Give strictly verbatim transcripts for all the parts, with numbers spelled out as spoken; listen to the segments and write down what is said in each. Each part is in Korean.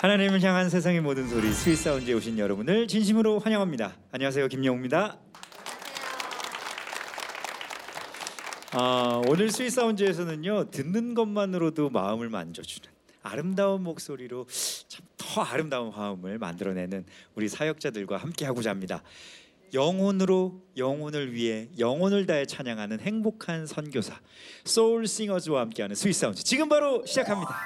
하나님을 향한 세상의 모든 소리 스윗사운드에 오신 여러분을 진심으로 환영합니다. 안녕하세요, 김영우입니다. 아, 오늘 스윗사운드에서는요, 듣는 것만으로도 마음을 만져주는 아름다운 목소리로 참 더 아름다운 화음을 만들어내는 우리 사역자들과 함께하고자 합니다. 영혼으로 영혼을 위해 영혼을 다해 찬양하는 행복한 선교사 소울싱어즈와 함께하는 스윗사운드, 지금 바로 시작합니다.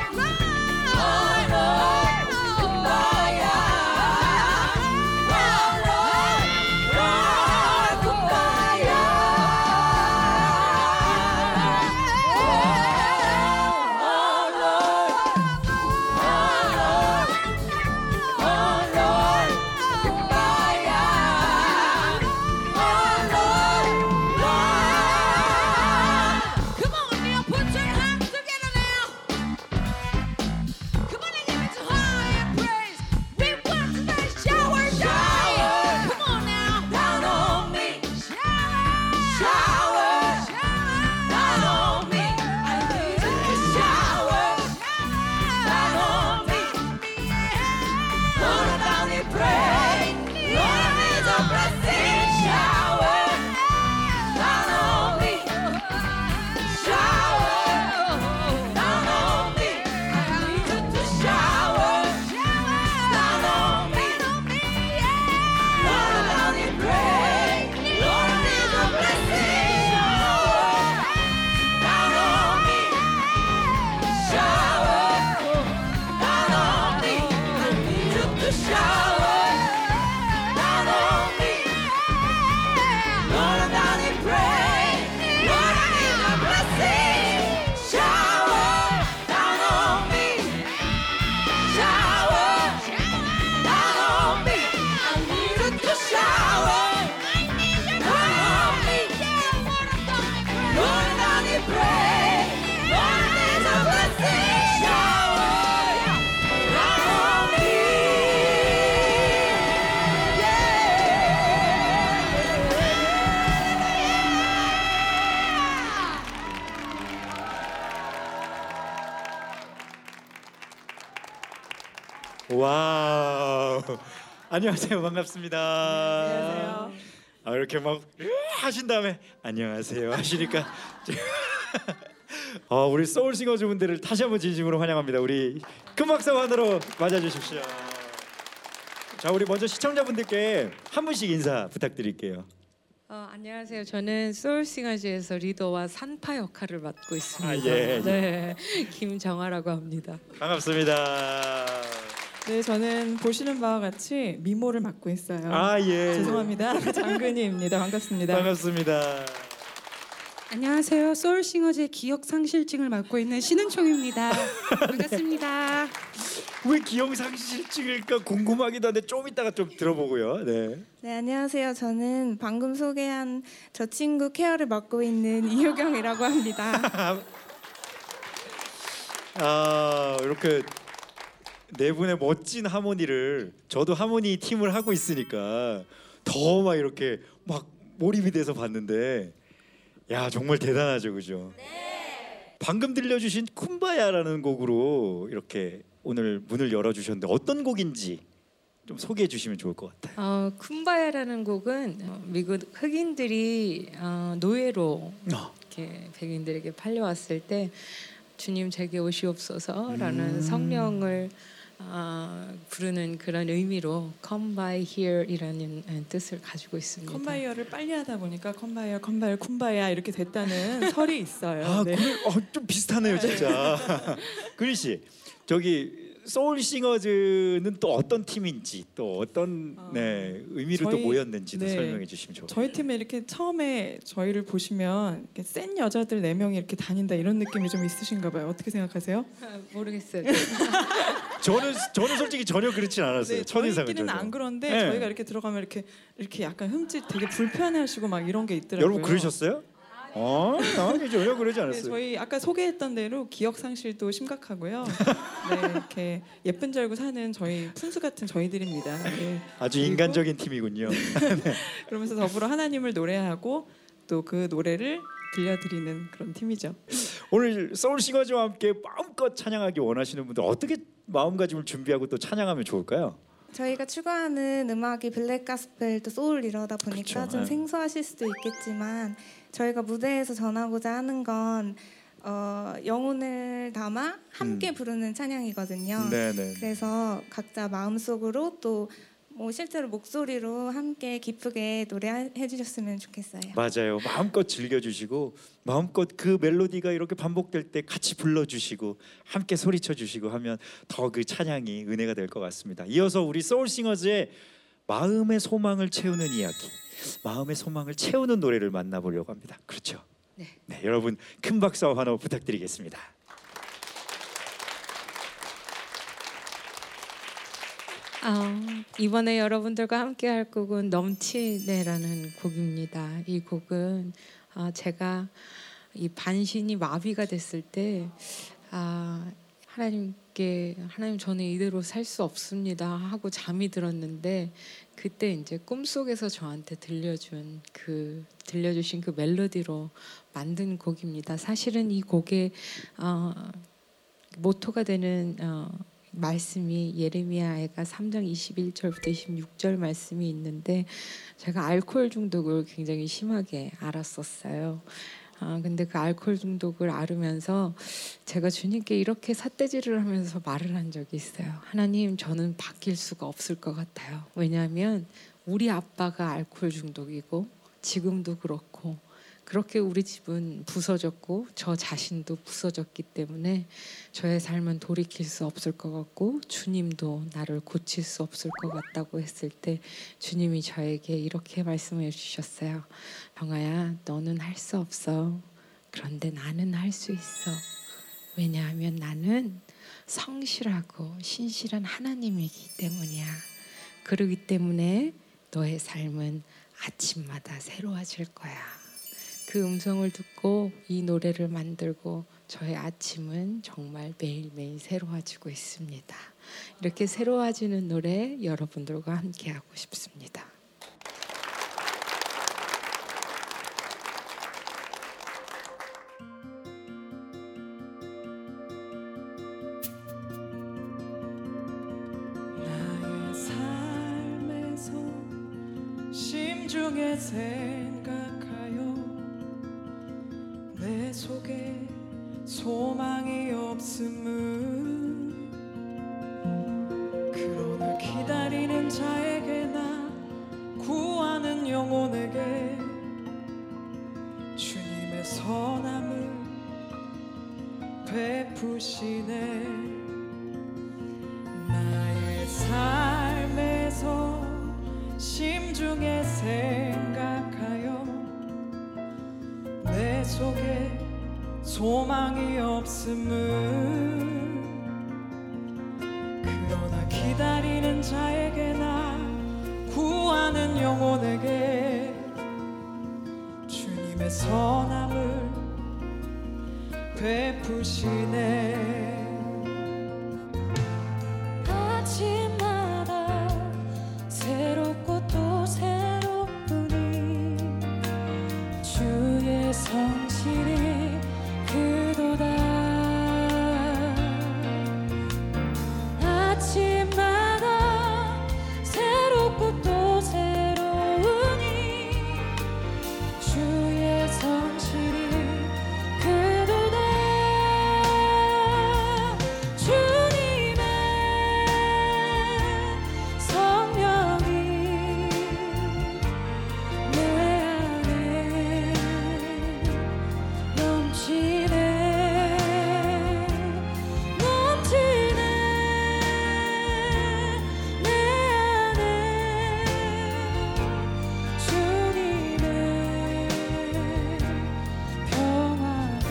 Kumbaya, 와우. 안녕하세요. 반갑습니다. 안녕하세요. 아, 이렇게 막 하신 다음에 안녕하세요 하시니까 어, 우리 소울싱어즈 분들을 다시 한번 진심으로 환영합니다. 우리 큰 박수 하나로 맞아주십시오. 자, 우리 먼저 시청자분들께 한 분씩 인사 부탁드릴게요. 어, 안녕하세요. 저는 소울싱어즈에서 리더와 산파 역할을 맡고 있습니다. 아, 예. 네, 김정아라고 합니다. 반갑습니다. 네, 저는 보시는 바와 같이 미모를 맡고 있어요. 아, 예. 죄송합니다. 장근희입니다. 반갑습니다. 반갑습니다. 안녕하세요. 소울싱어즈의 기억 상실증을 맡고 있는 신은총입니다. 반갑습니다. 왜 기억 상실증일까 궁금하기도 한데 좀 이따가 좀 들어보고요. 네. 네, 안녕하세요. 저는 방금 소개한 저 친구 케어를 맡고 있는 이효경이라고 합니다. 아, 이렇게 네 분의 멋진 하모니를 저도 하모니 팀을 하고 있으니까 더 막 이렇게 막 몰입이 돼서 봤는데 야, 정말 대단하죠, 그죠? 네. 방금 들려주신 쿰바야라는 곡으로 이렇게 오늘 문을 열어주셨는데 어떤 곡인지 좀 소개해 주시면 좋을 것 같아요. 어, 쿰바야라는 곡은 어, 미국 흑인들이 어, 노예로 어. 이렇게 백인들에게 팔려왔을 때 주님 제게 오시옵소서라는 음. 성령을 어, 부르는 그런 의미로 Come by here이라는 뜻을 가지고 있습니다. 컨바이어를 빨리 하다 보니까 컨바이어, 컨바이어, 쿰바야 이렇게 됐다는 설이 있어요. 아, 네. 그래, 어, 좀 비슷하네요, 진짜. 근희 씨, 저기 소울싱어즈는 또 어떤 팀인지 또 어떤 어, 네, 의미로 저희- 또 모였는지도 네. 설명해 주시면 좋을 것 저희 팀에 이렇게 처음에 저희를 보시면 이렇게 센 여자들 네 명이 이렇게 다닌다 이런 느낌이 좀 있으신가 봐요. 어떻게 생각하세요? 모르겠어요. 저는 저는 솔직히 전혀 그렇진 않았어요. 네, 첫인상은 저희끼리는 전혀. 안 그런데 네. 저희가 이렇게 들어가면 이렇게 이렇게 약간 흠집 되게 불편해하시고 막 이런 게 있더라고요. 여러분 그러셨어요? 어, 아니 전혀 그러지 네, 않았어요. 저희 아까 소개했던 대로 기억 상실도 심각하고요. 네, 이렇게 예쁜 줄 알고 사는 저희 푼수 같은 저희들입니다. 네. 아주 그리고- 인간적인 팀이군요. 그러면서 더불어 하나님을 노래하고 또 그 노래를 들려드리는 그런 팀이죠. 오늘 소울싱어즈와 함께 마음껏 찬양하기 원하시는 분들 어떻게 마음가짐을 준비하고 또 찬양하면 좋을까요? 저희가 추구하는 음악이 블랙 가스펠 또 소울 이러다 보니까 그쵸, 좀 네. 생소하실 수도 있겠지만 저희가 무대에서 전하고자 하는 건 어, 영혼을 담아 함께 음. 부르는 찬양이거든요. 네네. 그래서 각자 마음속으로 또 뭐 실제로 목소리로 함께 기쁘게 노래해 주셨으면 좋겠어요. 맞아요. 마음껏 즐겨주시고 마음껏 그 멜로디가 이렇게 반복될 때 같이 불러주시고 함께 소리쳐 주시고 하면 더 그 찬양이 은혜가 될 것 같습니다. 이어서 우리 소울싱어즈의 마음의 소망을 채우는 이야기, 마음의 소망을 채우는 노래를 만나보려고 합니다. 그렇죠? 네. 네, 여러분 큰 박수와 환호 부탁드리겠습니다. 어, 이번에 여러분들과 함께 할 곡은 넘치네라는 곡입니다. 이 곡은 어, 제가 이 반신이 마비가 됐을 때 아, 하나님께 하나님 저는 이대로 살 수 없습니다 하고 잠이 들었는데 그때 이제 꿈속에서 저한테 들려준 그 들려주신 그 멜로디로 만든 곡입니다. 사실은 이 곡의 어, 모토가 되는 어, 말씀이 예레미야가 삼 장 이십일 절부터 이십육 절 말씀이 있는데 제가 알코올 중독을 굉장히 심하게 앓았었어요. 아, 근데 그 알코올 중독을 앓으면서 제가 주님께 이렇게 삿대질을 하면서 말을 한 적이 있어요. 하나님, 저는 바뀔 수가 없을 것 같아요. 왜냐하면 우리 아빠가 알코올 중독이고 지금도 그렇고 그렇게 우리 집은 부서졌고 저 자신도 부서졌기 때문에 저의 삶은 돌이킬 수 없을 것 같고 주님도 나를 고칠 수 없을 것 같다고 했을 때 주님이 저에게 이렇게 말씀해 주셨어요. 병아야, 너는 할 수 없어. 그런데 나는 할 수 있어. 왜냐하면 나는 성실하고 신실한 하나님이기 때문이야. 그러기 때문에 너의 삶은 아침마다 새로워질 거야. 그 음성을 듣고 이 노래를 만들고 저의 아침은 정말 매일매일 새로워지고 있습니다. 이렇게 새로워지는 노래 여러분들과 함께 하고 싶습니다. 심중에 생각하여 내 속에 소망이 없음을 그러나 기다리는 자에게나 구하는 영혼에게 주님의 선함을 베푸시네. 나의 삶에서 심중에 생각하여 내 속에 소망이 없음을 그러나 기다리는 자에게나 구하는 영혼에게 주님의 선함을 베푸시네. 아침마다 새롭고 또 새로우니 주의 성실이 그도다. 아침마다 새롭고 또 새로우니 주의 성실이 그도다. 주님의 성령이 내 안에 넘치네 넘치네 내 안에 주님의 평화가.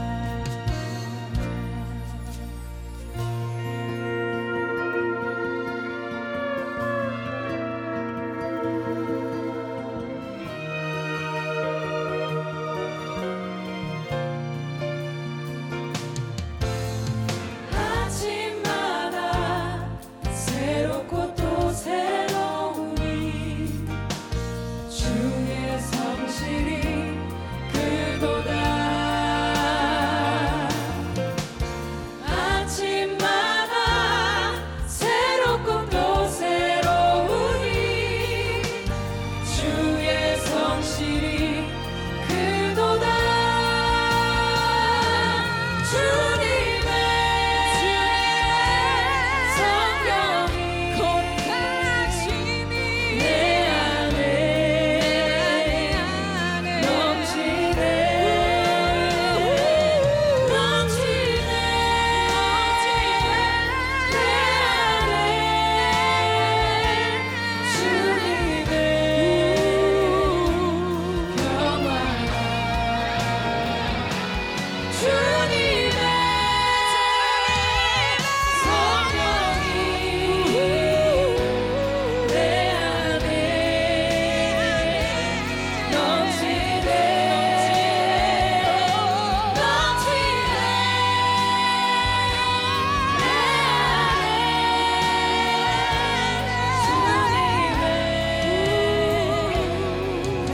아침마다 새롭고 또 새로우니 주의 성실이 그도다. 아침마다 새롭고 또 새로우니 주의 성실이 그도다. 주님의 성령이 거룩하심이 내 안에 넘치네 넘치네 내 안에 주님의 평화가. 주님의 성령이 내 안에 넘치네 넘치네 내 안에 주님의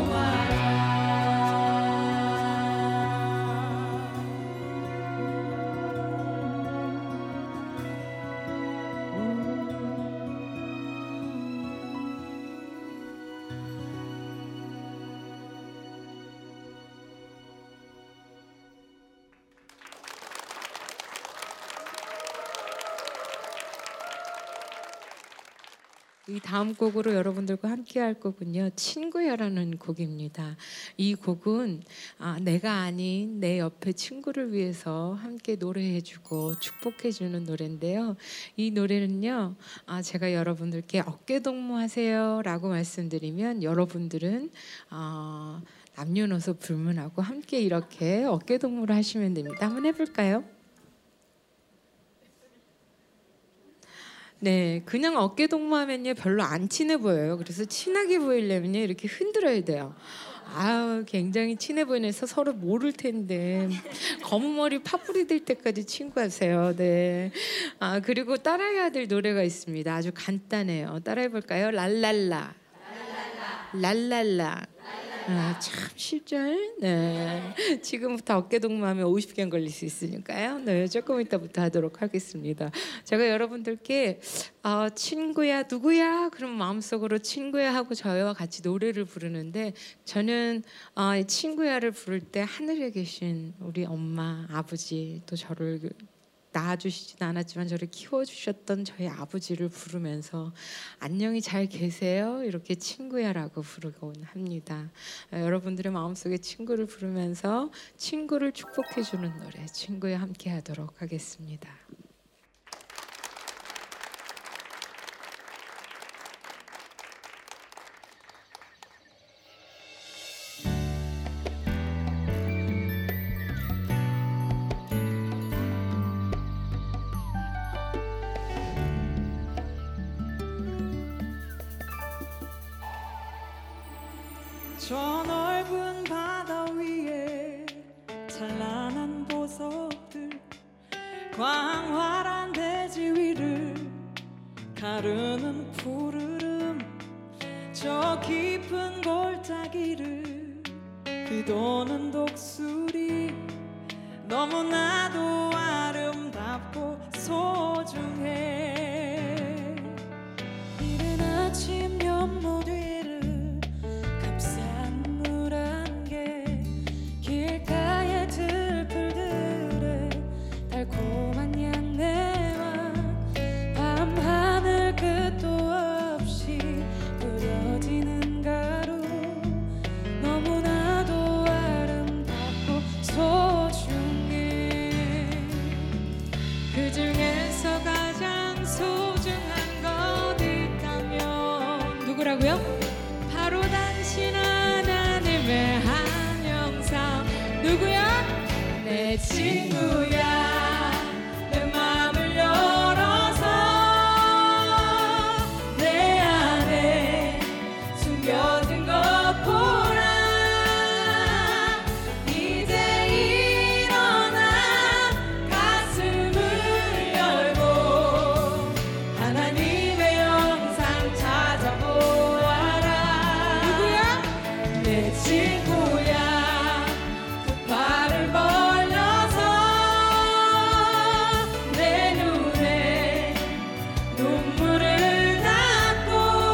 이 다음 곡으로 여러분들과 함께 할 곡은요, 친구야라는 곡입니다. 이 곡은 아, 내가 아닌 내 옆에 친구를 위해서 함께 노래해주고 축복해주는 노래인데요. 이 노래는요, 아, 제가 여러분들께 어깨동무하세요라고 말씀드리면 여러분들은 어, 남녀노소 불문하고 함께 이렇게 어깨동무를 하시면 됩니다. 한번 해볼까요? 네, 그냥 어깨 동무하면요 별로 안 친해 보여요. 그래서 친하게 보이려면요 이렇게 흔들어야 돼요. 아우, 굉장히 친해 보이면서 서로 모를 텐데 검은 머리 파뿌리 될 때까지 친구하세요. 네. 아, 그리고 따라해야 될 노래가 있습니다. 아주 간단해요. 따라해 볼까요? 랄랄라, 랄랄라, 랄랄라. 아, 참 쉽죠? 네. 지금부터 어깨 동무하면 오십 개는 걸릴 수 있으니까요. 네, 조금 이따부터 하도록 하겠습니다. 제가 여러분들께 어, 친구야 누구야? 그럼 마음속으로 친구야 하고 저와 같이 노래를 부르는데 저는 어, 친구야를 부를 때 하늘에 계신 우리 엄마, 아버지 또 저를 낳아주시진 않았지만 저를 키워주셨던 저희 아버지를 부르면서 안녕히 잘 계세요 이렇게 친구야라고 부르곤 합니다. 여러분들의 마음속에 친구를 부르면서 친구를 축복해주는 노래 친구야 함께 하도록 하겠습니다. 저 넓은 바다 위에 찬란한 보석들 광활한 대지 위를 가르는 푸르름 저 깊은 골짜기를 비도는 독수리 너무나도 아름답고 소중해 이른 아침 연못 위를 감싼 물 안개 길가의 들풀들의 달콤한 향내와 밤하늘 끝도 없이 뿌려지는 가루 너무나도 아름답고 소중해 그 중에서 가장 소중한 것 있다면 누구라고요? 바로 당신 하나님의 한 영상 누구야? 내 친구야 내 마음을 열어서 내 안에 숨겨진 것 보라 이제 일어나 가슴을 열고 하나님의 영상 찾아보아라 누구야? 내 친구야 그 팔을 벌려서 내 눈에 눈물을 닦고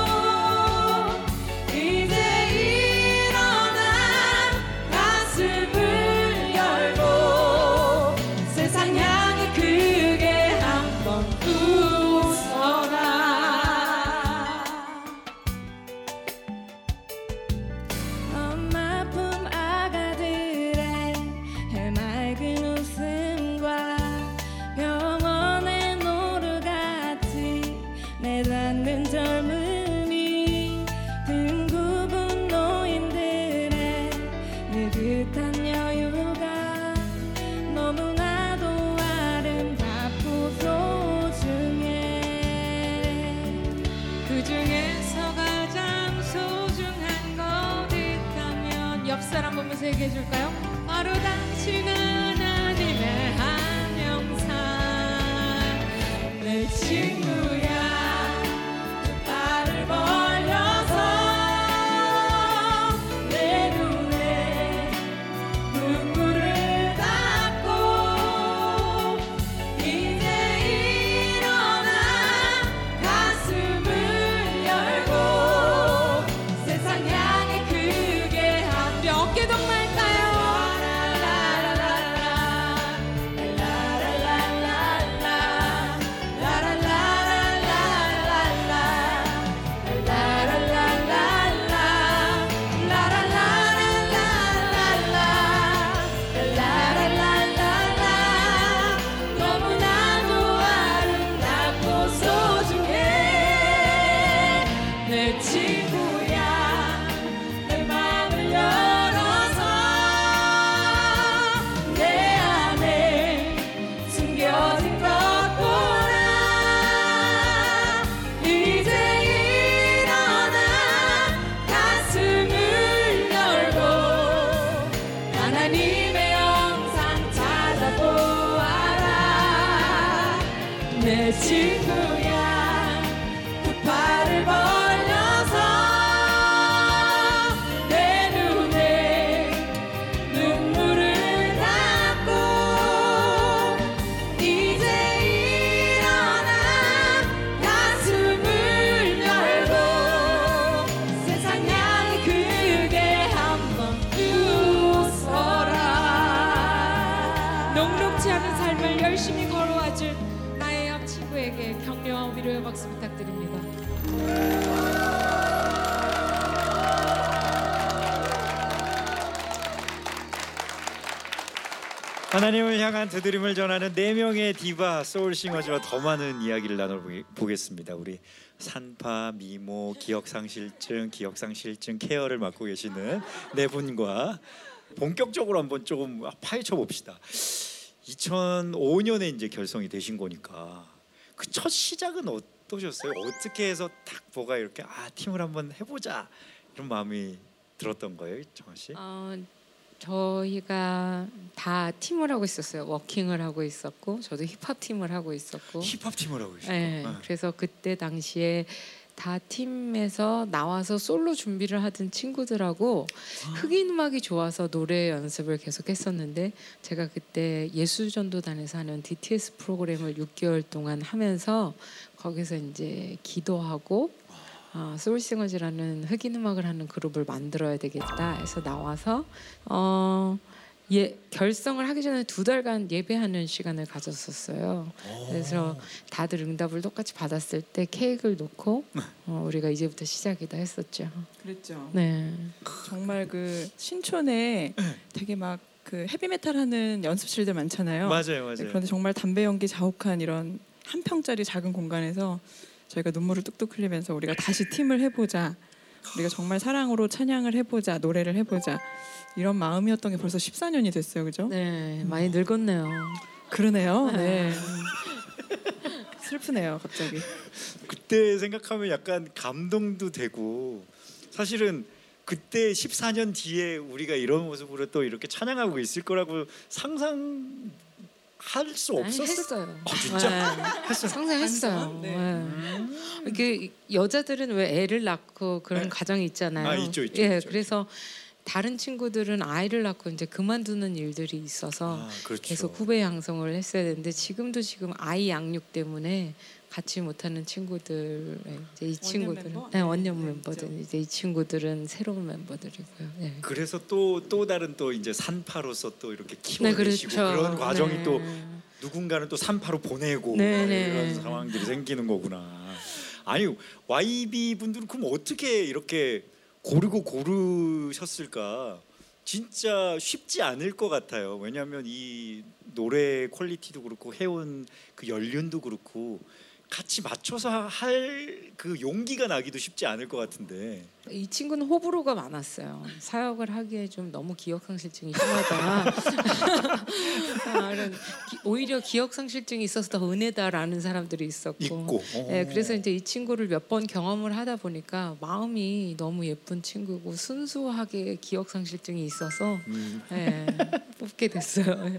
이제 일어나 가슴을 열고 세상 향해 크게 한번 웃어라 엄마 품 아가들의 해맑은 웃음과 병원의 노루같이 내닫는 젊음이 등 굽은 노인들의 느긋한 여유가 너무나도 아름답고 소중해 그 중에서 가장 소중한 것 있다면 옆 사람 보면서 얘기해 줄까요? 바로 당신은 하나님의 한 영상 내 친구야 그 팔을 벌려서 내 눈에 눈물을 닦고 이제 일어나 가슴을 열고 세상 향해 크게 한번 어깨 동무할까요? 너무나도 아름답고 소중해 내 친구야 내 마음을 열어서 내 안에 숨겨진 것 보라 이제 일어나 가슴을 열고 하나님의 영상 찾아보아라 내 친구야 그 팔을 벌려서 내 눈에 하나님을 향한 두드림을 전하는 네 명의 디바 소울싱어즈와 더 많은 이야기를 나눠보겠습니다. 우리 산파, 미모, 기억상실증, 기억상실증 케어를 맡고 계시는 네 분과 본격적으로 한번 조금 파헤쳐 봅시다. 이천오 년에 이제 결성이 되신 거니까 그 첫 시작은 어떠셨어요? 어떻게 해서 딱 뭐가 이렇게 아 팀을 한번 해보자 이런 마음이 들었던 거예요, 정아 씨? 어, 저희가 다 팀을 하고 있었어요. 워킹을 하고 있었고, 저도 힙합 팀을 하고 있었고. 힙합 팀을 하고 계시고. 네, 그래서 그때 당시에 다 팀에서 나와서 솔로 준비를 하던 친구들하고 흑인 음악이 좋아서 노래 연습을 계속 했었는데, 제가 그때 예술전도단에서 하는 디티에스 프로그램을 육 개월 동안 하면서 거기서 이제 기도하고 아, 소울싱어즈라는 흑인 음악을 하는 그룹을 만들어야 되겠다 해서 나와서 어, 예, 결성을 하기 전에 두 달간 예배하는 시간을 가졌었어요. 그래서 다들 응답을 똑같이 받았을 때 케이크를 놓고 어, 우리가 이제부터 시작이다 했었죠. 그랬죠. 네. 정말 그 신촌에 되게 막 그 헤비메탈 하는 연습실들 많잖아요. 맞아요, 맞아요. 네, 그런데 정말 담배 연기 자욱한 이런 한 평짜리 작은 공간에서 저희가 눈물을 뚝뚝 흘리면서 우리가 다시 팀을 해보자, 우리가 정말 사랑으로 찬양을 해보자, 노래를 해보자, 이런 마음이었던 게 벌써 십사 년이 됐어요, 그죠? 네, 많이 늙었네요. 그러네요. 네. 슬프네요, 갑자기. 그때 생각하면 약간 감동도 되고, 사실은 그때 십사 년 뒤에 우리가 이런 모습으로 또 이렇게 찬양하고 있을 거라고 상상 할 수 아니, 없었어요. 했어요. 아, 진짜? 네. 했어요. 상상했어요. 네. 네. 이게 여자들은 왜 애를 낳고 그런 네. 가정이 있잖아요. 아, 있죠, 있죠, 예, 있죠, 그래서 다른 친구들은 아이를 낳고 이제 그만두는 일들이 있어서 아, 그렇죠. 계속 후배 양성을 했어야 되는데, 지금도 지금 아이 양육 때문에 같이 못하는 친구들, 이제 이 친구들은 멤버? 네, 원년 네, 멤버들, 있죠. 이제 이 친구들은 새로운 멤버들이고요. 네. 그래서 또 또 다른 또 이제 산파로서 또 이렇게 네, 키워내시고 그렇죠. 그런 과정이 네. 또 누군가는 또 산파로 보내고 네, 이런 네. 상황들이 생기는 거구나. 아니 와이비 분들은 그럼 어떻게 이렇게 고르고 고르셨을까? 진짜 쉽지 않을 것 같아요. 왜냐하면 이 노래 퀄리티도 그렇고 해온 그 연륜도 그렇고 같이 맞춰서 할 그 용기가 나기도 쉽지 않을 것 같은데. 이 친구는 호불호가 많았어요. 사역을 하기에 좀 너무 기억상실증이 심하다. 아, 이런 기- 오히려 기억상실증이 있어서 더 은혜다라는 사람들이 있었고. 있고. 네, 그래서 이제 이 친구를 몇 번 경험을 하다 보니까 마음이 너무 예쁜 친구고 순수하게 기억상실증이 있어서 음, 네, 뽑게 됐어요.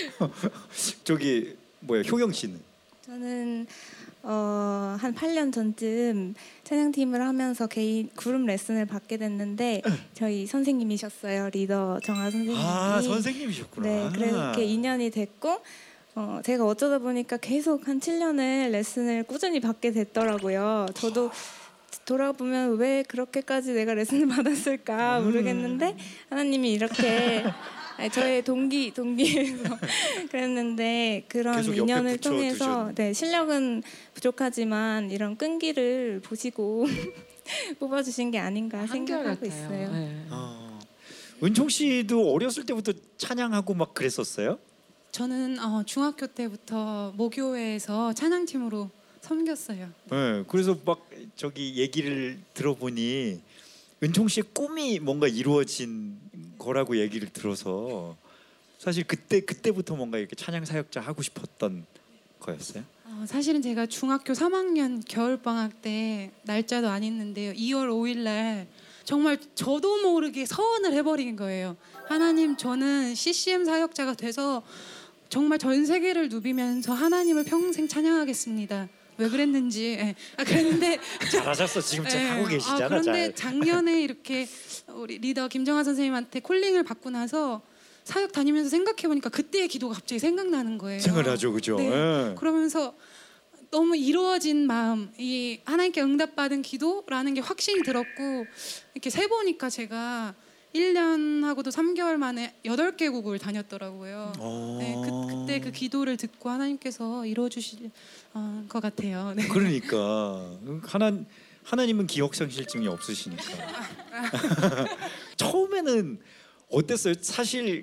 저기 뭐야 효경 씨는? 저는 어, 한 팔 년 전쯤 찬양팀을 하면서 개인 그룹 레슨을 받게 됐는데 저희 선생님이셨어요. 리더 정아 선생님이. 아 선생님이셨구나. 네, 그래서 이렇게 인연이 됐고 어, 제가 어쩌다 보니까 계속 한 칠 년을 레슨을 꾸준히 받게 됐더라고요. 저도 돌아보면 왜 그렇게까지 내가 레슨을 받았을까 모르겠는데 하나님이 이렇게 아니, 저의 동기 동기에서 그랬는데 그런 계속 옆에 인연을 붙여 통해서 두셨네. 네, 실력은 부족하지만 이런 끈기를 보시고 뽑아주신 게 아닌가 한결 생각하고 같아요. 있어요. 네. 어. 은총 씨도 어렸을 때부터 찬양하고 막 그랬었어요? 저는 어, 중학교 때부터 모교회에서 찬양팀으로 섬겼어요. 네, 그래서 막 저기 얘기를 들어보니 은총 씨의 꿈이 뭔가 이루어진 거라고 얘기를 들어서 사실 그때 그때부터 뭔가 이렇게 찬양 사역자 하고 싶었던 거였어요. 어, 사실은 제가 중학교 삼 학년 겨울 방학 때 날짜도 안 있는데요. 이월 오일 날 정말 저도 모르게 서원을 해버린 거예요. 하나님, 저는 씨씨엠 사역자가 돼서 정말 전 세계를 누비면서 하나님을 평생 찬양하겠습니다. 왜 그랬는지. 예. 아, 그랬는데 잘하셨어. 지금 잘 예. 하고 계시잖아. 아, 그런데 잘. 작년에 이렇게 우리 리더 김정아 선생님한테 콜링을 받고 나서 사역 다니면서 생각해 보니까 그때의 기도가 갑자기 생각나는 거예요. 생각나죠, 그죠? 네. 예. 그러면서 너무 이루어진 마음, 이 하나님께 응답받은 기도라는 게 확신이 들었고, 이렇게 세 보니까 제가 일 년하고도 삼 개월 만에 여덟 개국을 다녔더라고요. 어. 네, 그, 그때 그 기도를 듣고 하나님께서 이루어 주실 어, 것 같아요. 네. 그러니까 하나 하나님은 기억상실증이 없으시니까. 처음에는 어땠어요? 사실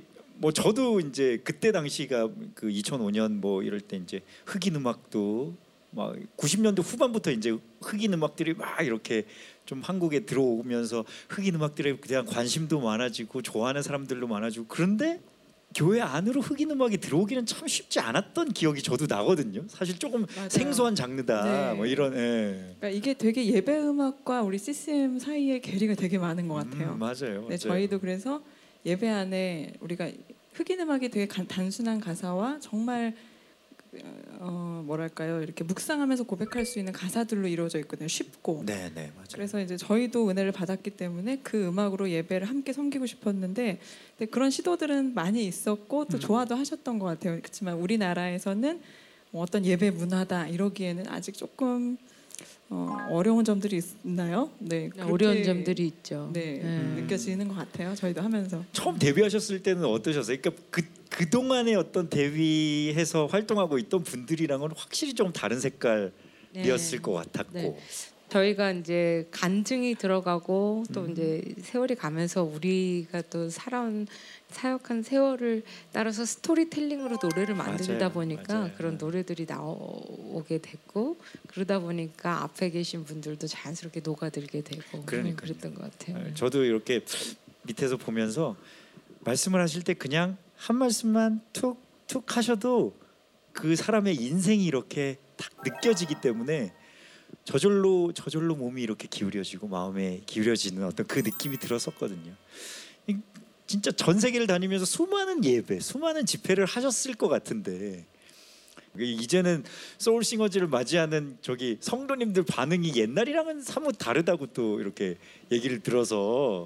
뭐 저도 이제 그때 당시가 그 이천오 년 뭐 이럴 때 이제 흑인 음악도 막 구십 년대 후반부터 이제 흑인 음악들이 막 이렇게 좀 한국에 들어오면서 흑인 음악들에 대한 관심도 많아지고 좋아하는 사람들도 많아지고 그런데 교회 안으로 흑인 음악이 들어오기는 참 쉽지 않았던 기억이 저도 나거든요. 사실 조금 맞아요. 생소한 장르다. 네. 뭐 이런. 예. 그러니까 이게 되게 예배 음악과 우리 씨씨엠 사이에 괴리가 되게 많은 것 같아요. 음, 맞아요. 네, 맞아요. 저희도 그래서 예배 안에 우리가 흑인 음악이 되게 간- 단순한 가사와 정말 어, 뭐랄까요 이렇게 묵상하면서 고백할 수 있는 가사들로 이루어져 있거든요. 쉽고. 네, 네, 맞아요. 그래서 이제 저희도 은혜를 받았기 때문에 그 음악으로 예배를 함께 섬기고 싶었는데 근데 그런 시도들은 많이 있었고 또 음. 좋아도 하셨던 것 같아요. 그렇지만 우리나라에서는 뭐 어떤 예배 문화다 이러기에는 아직 조금 어, 어려운 점들이 있나요? 네, 그렇게, 어려운 점들이 있죠. 네, 음. 느껴지는 것 같아요. 저희도 하면서. 처음 데뷔하셨을 때는 어떠셨어요? 그러니까 그 그동안에 어떤 데뷔해서 활동하고 있던 분들이랑은 확실히 좀 다른 색깔이었을 네. 것 같았고. 네. 저희가 이제 간증이 들어가고 또 음. 이제 세월이 가면서 우리가 또 살아온 사역한 세월을 따라서 스토리텔링으로 노래를 만들다 맞아요. 보니까 맞아요. 그런 노래들이 나오게 됐고 그러다 보니까 앞에 계신 분들도 자연스럽게 녹아들게 되고 그러니까요. 그랬던 것 같아요. 네, 저도 이렇게 밑에서 보면서 말씀을 하실 때 그냥 한 말씀만 툭툭 하셔도 그 사람의 인생이 이렇게 딱 느껴지기 때문에 저절로 저절로 몸이 이렇게 기울여지고 마음에 기울여지는 어떤 그 느낌이 들었었거든요. 이- 진짜 전 세계를 다니면서 수많은 예배, 수많은 집회를 하셨을 것 같은데 이제는 소울싱어즈를 맞이하는 저기 성도님들 반응이 옛날이랑은 사뭇 다르다고 또 이렇게 얘기를 들어서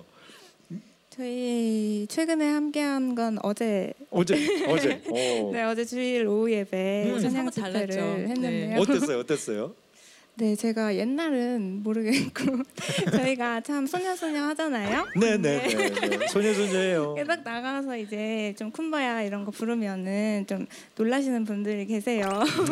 저희 최근에 함께한 건 어제 어제 어제 어. 네 어제 주일 오후 예배 음. 찬양 사뭇 달랐죠. 집회를 했는데요. 어땠어요? 어땠어요? 네, 제가 옛날은 모르겠고 저희가 참 소녀소녀 하잖아요. 네네네 네. 소녀소녀예요. 네. 딱 나가서 이제 좀 쿤바야 이런 거 부르면은 좀 놀라시는 분들이 계세요.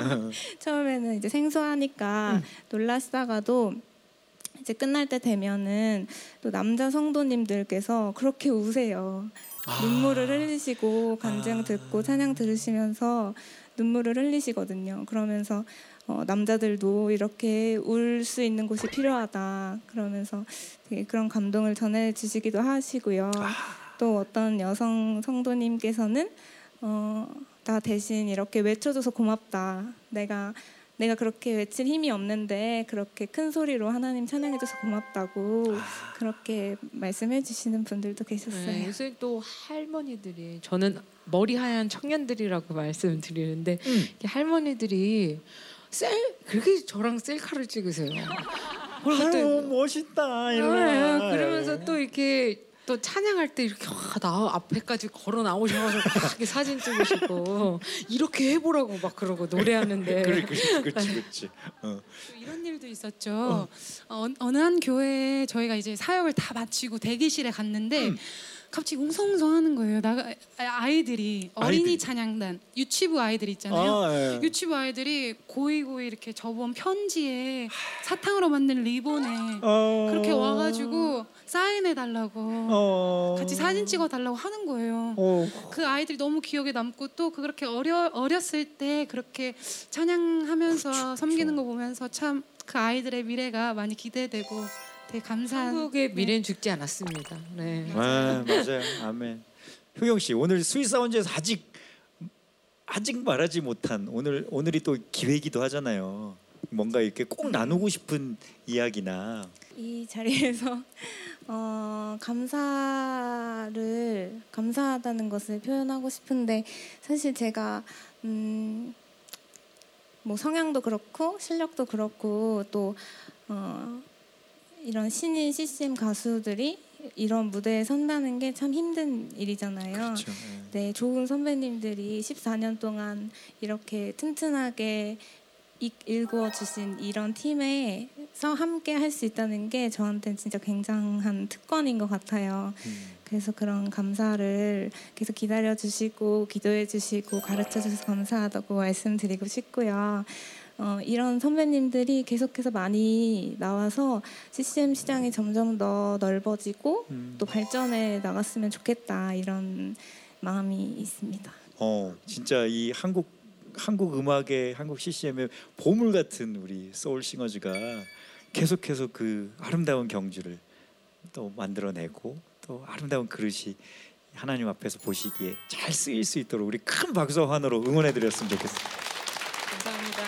처음에는 이제 생소하니까 놀라시다가도 이제 끝날 때 되면은 또 남자 성도님들께서 그렇게 우세요. 눈물을 흘리시고 간증 아. 듣고 찬양 들으시면서 눈물을 흘리시거든요. 그러면서 어, 남자들도 이렇게 울 수 있는 곳이 필요하다. 그러면서 되게 그런 감동을 전해주시기도 하시고요. 또 어떤 여성 성도님께서는 어, 나 대신 이렇게 외쳐줘서 고맙다. 내가 내가 그렇게 외칠 힘이 없는데 그렇게 큰 소리로 하나님 찬양해줘서 고맙다고 그렇게 말씀해주시는 분들도 계셨어요. 네, 요새 또 할머니들이 저는 머리 하얀 청년들이라고 말씀드리는데 음. 이렇게 할머니들이 셀 그렇게 저랑 셀카를 찍으세요. 그리고 또 아유 멋있다 네, 이러나. 그러면서 또 이렇게 또 찬양할 때 이렇게 와, 나 앞에까지 걸어 나오셔서 막 이렇게 사진 찍으시고 이렇게 해보라고 막 그러고 노래하는데 그래 그렇지 그렇지 그렇지. 어. 또 이런 일도 있었죠. 어, 어느 한 교회에 저희가 이제 사역을 다 마치고 대기실에 갔는데 음. 갑자기 웅성웅성하는 거예요. 나가 아이들이 어린이 아이들이. 찬양단 유치부 아이들 있잖아요. 아, 예. 유치부 아이들이 고이고이 이렇게 접은 편지에 사탕으로 만든 리본에 어. 그렇게 와가지고 사인해 달라고 어. 같이 사진 찍어 달라고 하는 거예요. 어. 그 아이들이 너무 기억에 남고 또 그렇게 어려 어렸을 때 그렇게 찬양하면서 섬기는 거 보면서 참 그 아이들의 미래가 많이 기대되고 되게 감사한. 한국의 네. 미래는 죽지 않았습니다. 네. 아, 맞아요. 아멘. 효경 씨 오늘 스윗 사운드에서 아직 아직 말하지 못한 오늘 오늘이 또 기회이기도 하잖아요. 뭔가 이렇게 꼭 나누고 싶은 이야기나 이 자리에서 어, 감사를 감사하다는 것을 표현하고 싶은데 사실 제가 음, 뭐 성향도 그렇고 실력도 그렇고 또 어, 이런 신인 씨씨엠 가수들이 이런 무대에 선다는 게 참 힘든 일이잖아요. 그렇죠. 네, 좋은 선배님들이 십사 년 동안 이렇게 튼튼하게 이- 일구어주신 이런 팀에서 함께 할 수 있다는 게 저한테는 진짜 굉장한 특권인 것 같아요. 음. 그래서 그런 감사를 계속 기다려주시고 기도해주시고 가르쳐주셔서 감사하다고 말씀드리고 싶고요. 어, 이런 선배님들이 계속해서 많이 나와서 씨씨엠 시장이 점점 더 넓어지고 음. 또 발전해 나갔으면 좋겠다 이런 마음이 있습니다. 어 진짜 이 한국 한국 음악의 한국 씨씨엠의 보물 같은 우리 소울 싱어즈가 계속해서 그 아름다운 경주를 또 만들어내고 또 아름다운 그릇이 하나님 앞에서 보시기에 잘 쓰일 수 있도록 우리 큰 박수와 환호로 응원해드렸으면 좋겠습니다. 감사합니다.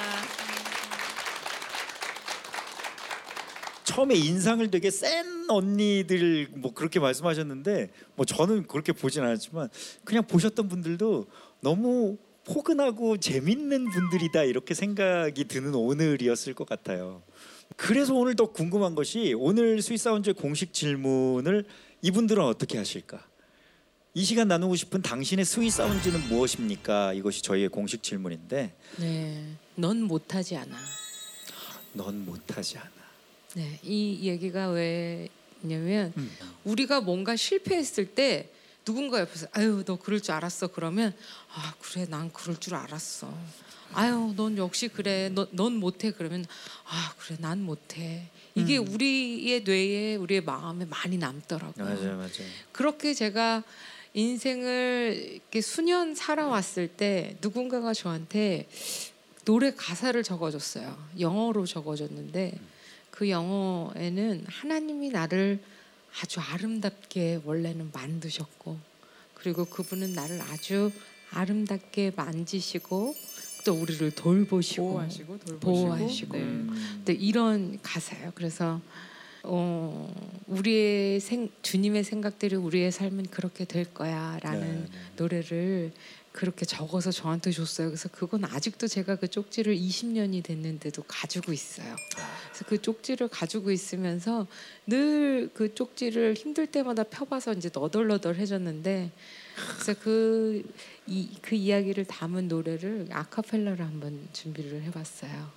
처음에 인상을 되게 센 언니들 뭐 그렇게 말씀하셨는데 뭐 저는 그렇게 보진 않았지만 그냥 보셨던 분들도 너무 포근하고 재밌는 분들이다 이렇게 생각이 드는 오늘이었을 것 같아요. 그래서 오늘 더 궁금한 것이 오늘 스윗사운드의 공식 질문을 이분들은 어떻게 하실까? 이 시간 나누고 싶은 당신의 스윗사운드는 무엇입니까? 이것이 저희의 공식 질문인데 네, 넌 못하지 않아. 넌 못하지 않아. 네, 이 얘기가 왜냐면 음. 우리가 뭔가 실패했을 때 누군가 옆에서 아유 너 그럴 줄 알았어 그러면 아 그래 난 그럴 줄 알았어. 아유 넌 역시 그래 너, 넌 못해 그러면 아 그래 난 못해. 이게 음. 우리의 뇌에 우리의 마음에 많이 남더라고요. 맞아요, 맞아요. 그렇게 제가 인생을 이렇게 수년 살아왔을 때 누군가가 저한테 노래 가사를 적어줬어요. 영어로 적어줬는데 그 영어에는 하나님이 나를 아주 아름답게 원래는 만드셨고 그리고 그분은 나를 아주 아름답게 만지시고 또 우리를 돌보시고 보호하시고 돌보시고. 보호하시고. 네. 음. 네, 이런 가사예요. 그래서 어, 우리의 생, 주님의 생각대로 우리의 삶은 그렇게 될 거야라는 네, 네. 노래를 그렇게 적어서 저한테 줬어요. 그래서 그건 아직도 제가 그 쪽지를 이십 년이 됐는데도 가지고 있어요. 그래서 그 쪽지를 가지고 있으면서 늘 그 쪽지를 힘들 때마다 펴봐서 이제 너덜너덜해졌는데 그래서 그, 이, 그 이야기를 담은 노래를 아카펠라로 한번 준비를 해봤어요.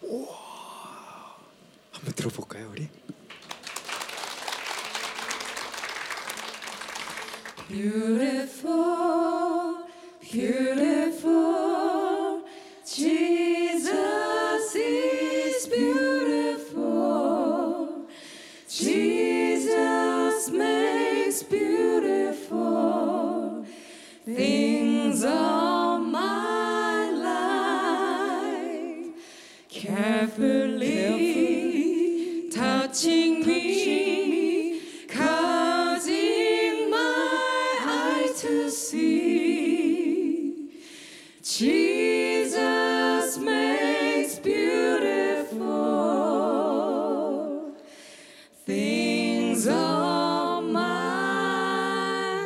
한번 들어볼까요, 우리? Beautiful, beautiful, Jesus is beautiful. Jesus makes beautiful things of my life. Carefully touching me, causing my eyes to see. Jesus makes beautiful things of my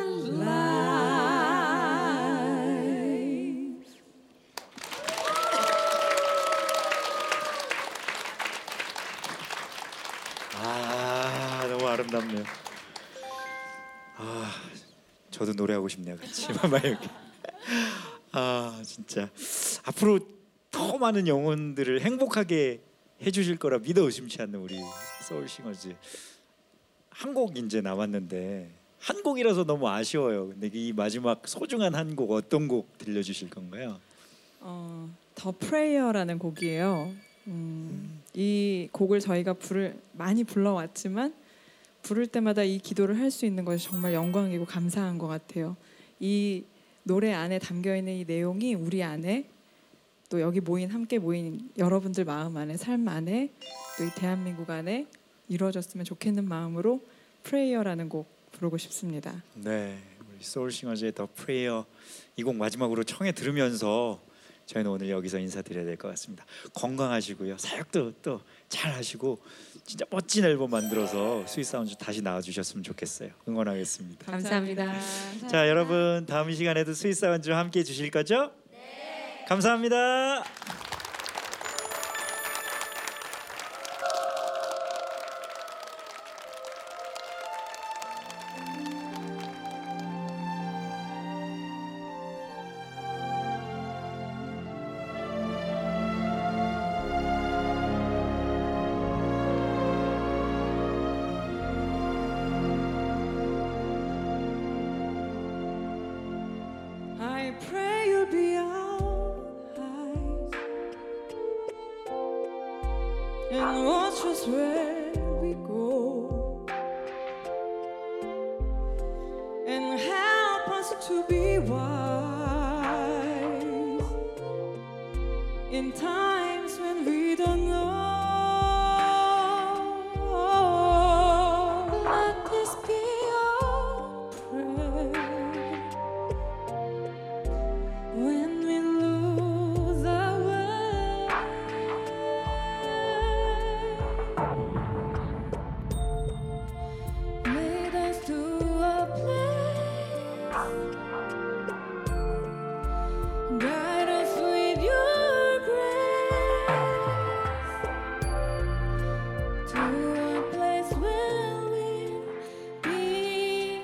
life. 아 너무 아름답네요. 아 저도 노래하고 싶네요, 같이. 막 이렇게. 아 진짜 앞으로 더 많은 영혼들을 행복하게 해주실 거라 믿어 의심치 않는 우리 소울싱어즈. 한 곡 이제 남았는데 한 곡이라서 너무 아쉬워요. 근데 이 마지막 소중한 한 곡 어떤 곡 들려주실 건가요? 어, 더 프레이어라는 곡이에요. 음, 이 곡을 저희가 부를 많이 불러왔지만 부를 때마다 이 기도를 할 수 있는 것이 정말 영광이고 감사한 것 같아요. 이 노래 안에 담겨 있는 이 내용이 우리 안에 또 여기 모인 함께 모인 여러분들 마음 안에 삶 안에 또 이 대한민국 안에 이루어졌으면 좋겠는 마음으로 프레이어라는 곡 부르고 싶습니다. 네, 우리 소울싱어즈의 더 프레이어 이 곡 마지막으로 청해 들으면서 저희는 오늘 여기서 인사드려야 될 것 같습니다. 건강하시고요, 사역도 또 잘 하시고 진짜 멋진 앨범 만들어서 스윗사운드 다시 나와주셨으면 좋겠어요. 응원하겠습니다. 감사합니다. 자, 여러분 다음 이 시간에도 스윗사운드와 함께 해주실 거죠? 네. 감사합니다. I pray you'll be our eyes and watch us where we go and help us to be wise in times when we don't know. Let this be our prayer when we lose our way. Lead us to a place, guide us with your grace, to a place where we'll be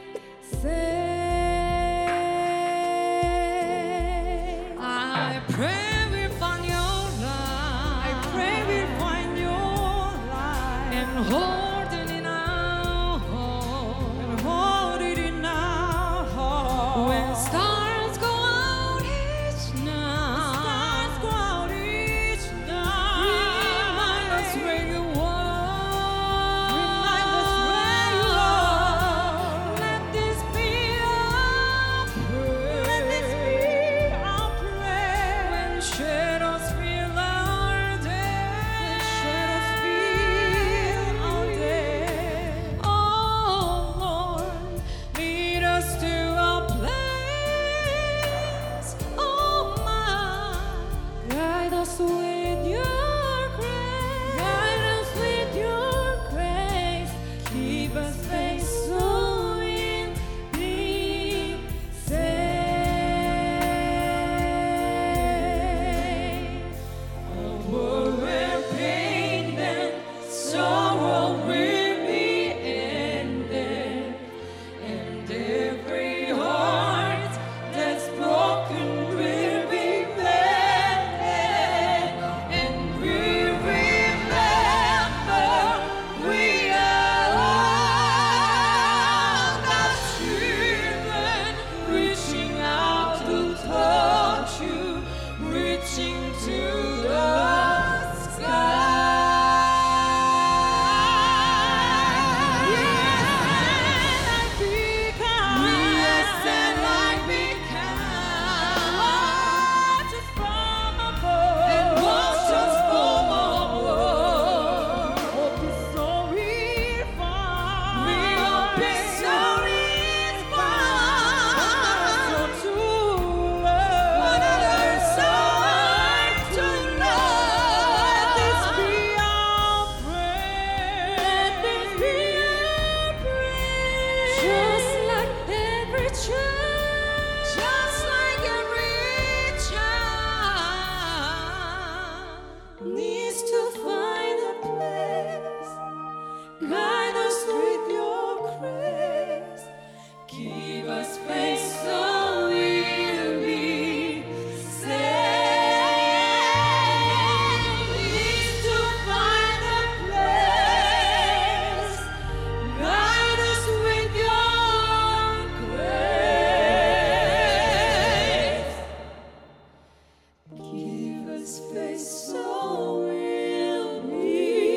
safe. I pray we'll find your light. I pray we'll find your light and hold it in our heart. And hold it in our heart. When stars go out each night, stars go out each night. Remind us where you are. Remind us where you are. Let this be our prayer. Let this be our prayer. When shadows fill our day. When shadows fill our day. Oh Lord, lead us to a place. Oh my, guide us with your grace. Guide us with your grace. Keep us safe so we'll be safe. A world where pain and sorrow will be ended, and every heart that's broken will be mended. And we remember we are all God's children, reaching out to touch you, reaching to the sky. We ascend like we can. Watch us from above. And watch us from above. Hope is so refined. We hope is so refined. So to love. What others so hard to love. Let this be our prayer. Let this be our prayer. Just like every child. Just like every child needs to find a place. Guide us with your grace. Give us faith so we'll be safe. Needs to find a place. Guide us with your grace. Give us faith so we'll be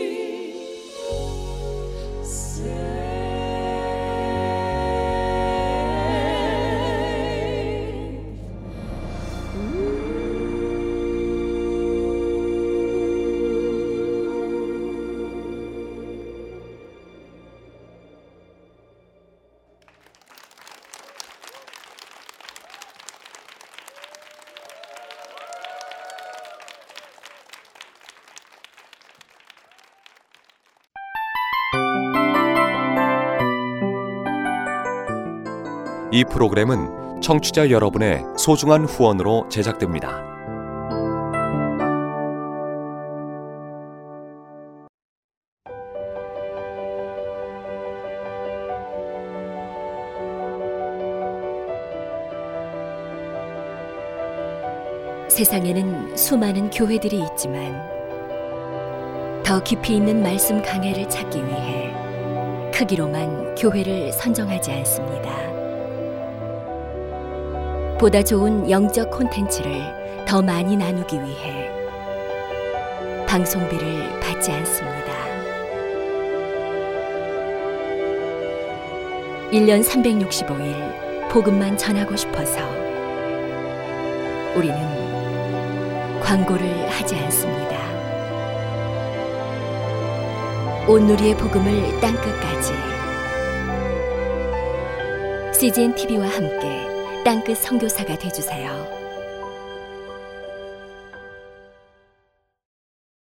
이 프로그램은 청취자 여러분의 소중한 후원으로 제작됩니다. 세상에는 수많은 교회들이 있지만 더 깊이 있는 말씀 강해를 찾기 위해 크기로만 교회를 선정하지 않습니다. 보다 좋은 영적 콘텐츠를 더 많이 나누기 위해 방송비를 받지 않습니다. 일 년 삼백육십오 일 복음만 전하고 싶어서 우리는 광고를 하지 않습니다. 온누리의 복음을 땅끝까지 씨지엔 티비와 함께 땅끝 선교사가 되어주세요.